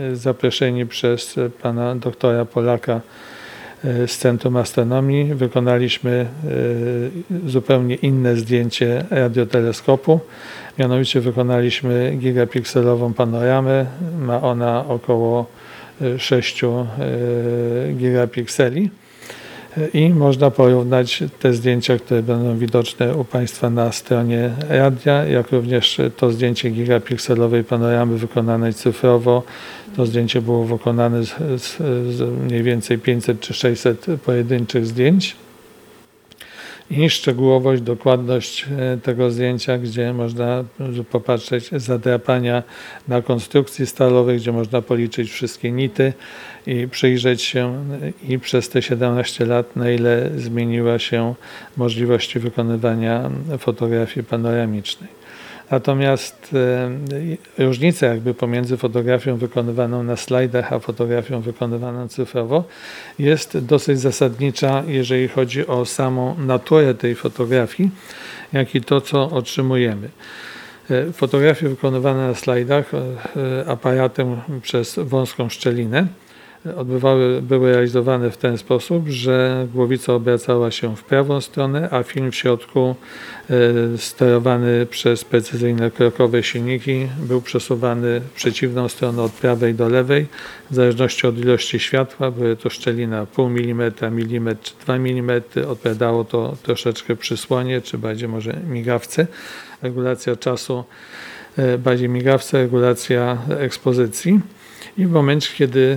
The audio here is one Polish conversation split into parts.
zaproszeni przez pana doktora Polaka z Centrum Astronomii wykonaliśmy zupełnie inne zdjęcie radioteleskopu. Mianowicie wykonaliśmy gigapikselową panoramę. Ma ona około 6 gigapikseli. I można porównać te zdjęcia, które będą widoczne u Państwa na stronie radia, jak również to zdjęcie gigapikselowej panoramy wykonanej cyfrowo. To zdjęcie było wykonane z mniej więcej 500 czy 600 pojedynczych zdjęć. I szczegółowość, dokładność tego zdjęcia, gdzie można popatrzeć zadrapania na konstrukcji stalowej, gdzie można policzyć wszystkie nity i przyjrzeć się i przez te 17 lat, na ile zmieniła się możliwości wykonywania fotografii panoramicznej. Natomiast różnica pomiędzy fotografią wykonywaną na slajdach, a fotografią wykonywaną cyfrowo jest dosyć zasadnicza, jeżeli chodzi o samą naturę tej fotografii, jak i to, co otrzymujemy. Fotografie wykonywane na slajdach aparatem przez wąską szczelinę były realizowane w ten sposób, że głowica obracała się w prawą stronę, a film w środku sterowany przez precyzyjne krokowe silniki był przesuwany w przeciwną stronę od prawej do lewej, w zależności od ilości światła. Były to szczelina 0,5 mm, milimetr czy 2 mm. Odpowiadało to troszeczkę przysłonie, czy bardziej może migawce. Regulacja czasu bardziej migawce, regulacja ekspozycji. I w momencie, kiedy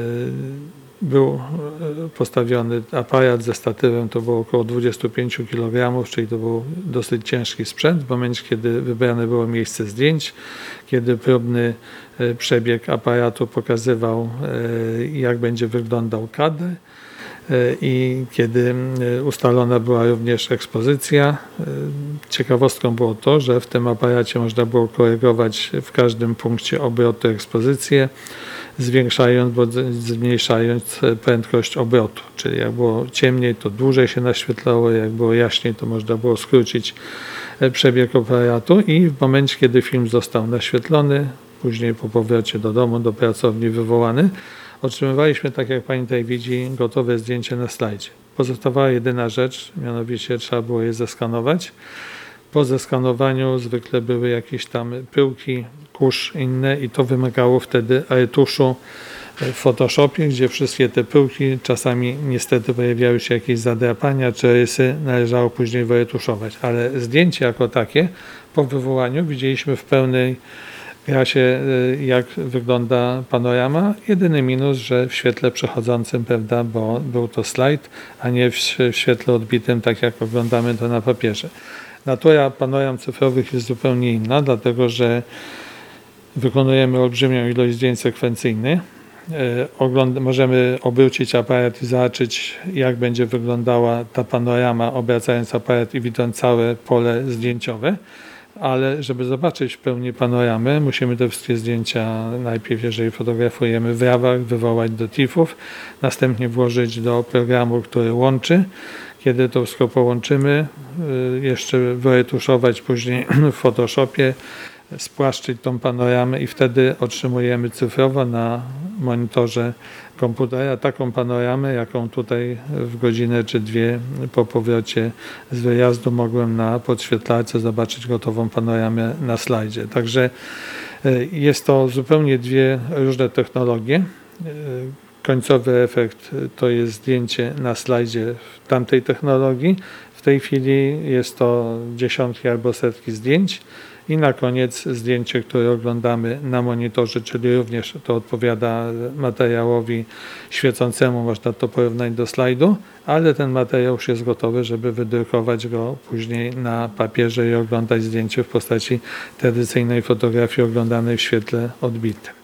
był postawiony aparat ze statywem, to było około 25 kg, czyli to był dosyć ciężki sprzęt. W momencie, kiedy wybrane było miejsce zdjęć, kiedy próbny przebieg aparatu pokazywał, jak będzie wyglądał kadr, i kiedy ustalona była również ekspozycja. Ciekawostką było to, że w tym aparacie można było korygować w każdym punkcie obrotu ekspozycję, zwiększając bądź zmniejszając prędkość obrotu. Czyli jak było ciemniej, to dłużej się naświetlało, jak było jaśniej, to można było skrócić przebieg aparatu i w momencie, kiedy film został naświetlony, później po powrocie do domu, do pracowni wywołany, otrzymywaliśmy, tak jak Pani tutaj widzi, gotowe zdjęcie na slajdzie. Pozostawała jedyna rzecz, mianowicie trzeba było je zeskanować. Po zeskanowaniu zwykle były jakieś tam pyłki, kurz inne i to wymagało wtedy retuszu w Photoshopie, gdzie wszystkie te pyłki, czasami niestety pojawiały się jakieś zadrapania czy rysy, należało później wyretuszować. Ale zdjęcie jako takie po wywołaniu widzieliśmy w pełnej krasie, jak wygląda panorama. Jedyny minus, że w świetle przechodzącym, prawda, bo był to slajd, a nie w świetle odbitym, tak jak oglądamy to na papierze. Natura panoram cyfrowych jest zupełnie inna, dlatego że wykonujemy olbrzymią ilość zdjęć sekwencyjnych. Możemy obrócić aparat i zobaczyć, jak będzie wyglądała ta panorama, obracając aparat i widząc całe pole zdjęciowe. Ale żeby zobaczyć w pełni panoramę, musimy te wszystkie zdjęcia najpierw, jeżeli fotografujemy w RAW-ach, wywołać do TIFF-ów, następnie włożyć do programu, który łączy. Kiedy to wszystko połączymy, jeszcze wyretuszować później w Photoshopie, spłaszczyć tą panoramę i wtedy otrzymujemy cyfrowo na monitorze komputera taką panoramę, jaką tutaj w godzinę czy dwie po powrocie z wyjazdu mogłem na podświetlarce zobaczyć gotową panoramę na slajdzie. Także jest to zupełnie dwie różne technologie. Końcowy efekt to jest zdjęcie na slajdzie w tamtej technologii. W tej chwili jest to dziesiątki albo setki zdjęć. I na koniec zdjęcie, które oglądamy na monitorze, czyli również to odpowiada materiałowi świecącemu, można to porównać do slajdu, ale ten materiał już jest gotowy, żeby wydrukować go później na papierze i oglądać zdjęcie w postaci tradycyjnej fotografii oglądanej w świetle odbitym.